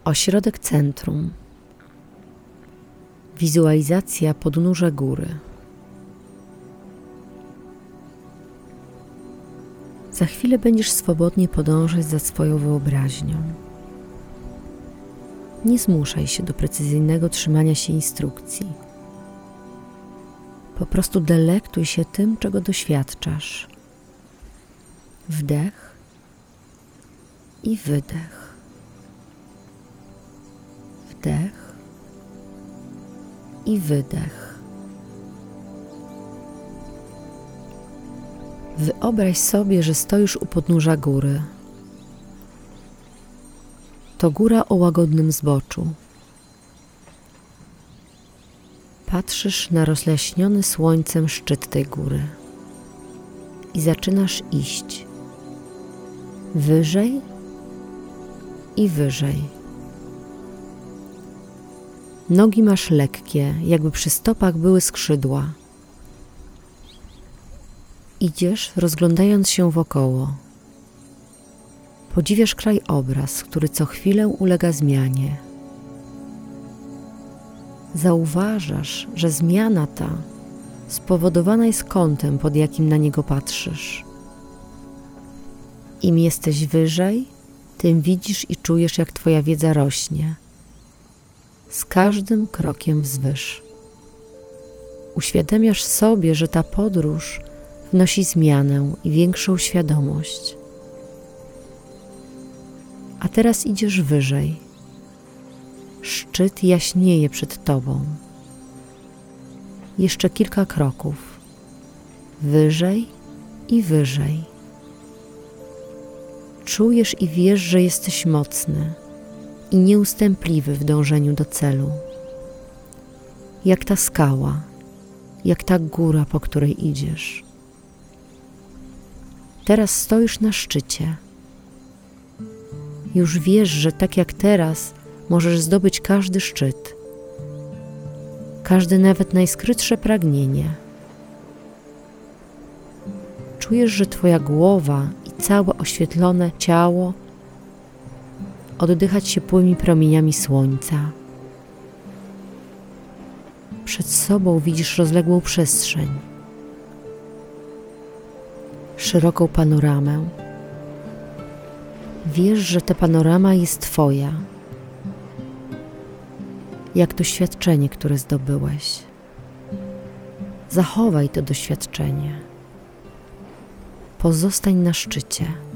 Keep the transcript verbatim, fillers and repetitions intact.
Ośrodek centrum. Wizualizacja podnóża góry. Za chwilę będziesz swobodnie podążać za swoją wyobraźnią. Nie zmuszaj się do precyzyjnego trzymania się instrukcji. Po prostu delektuj się tym, czego doświadczasz. Wdech i wydech. Wdech i wydech. Wyobraź sobie, że stoisz u podnóża góry. To góra o łagodnym zboczu. Patrzysz na rozjaśniony słońcem szczyt tej góry i zaczynasz iść wyżej i wyżej. Nogi masz lekkie, jakby przy stopach były skrzydła. Idziesz, rozglądając się wokoło. Podziwiasz krajobraz, który co chwilę ulega zmianie. Zauważasz, że zmiana ta spowodowana jest kątem, pod jakim na niego patrzysz. Im jesteś wyżej, tym widzisz i czujesz, jak twoja wiedza rośnie. Z każdym krokiem wzwyż. Uświadamiasz sobie, że ta podróż wnosi zmianę i większą świadomość. A teraz idziesz wyżej. Szczyt jaśnieje przed tobą. Jeszcze kilka kroków. Wyżej i wyżej. Czujesz i wiesz, że jesteś mocny i nieustępliwy w dążeniu do celu. Jak ta skała, jak ta góra, po której idziesz. Teraz stoisz na szczycie. Już wiesz, że tak jak teraz możesz zdobyć każdy szczyt, każde nawet najskrytsze pragnienie. Czujesz, że twoja głowa i całe oświetlone ciało oddychać ciepłymi promieniami słońca. Przed sobą widzisz rozległą przestrzeń, szeroką panoramę. Wiesz, że ta panorama jest twoja, jak doświadczenie, które zdobyłeś. Zachowaj to doświadczenie. Pozostań na szczycie.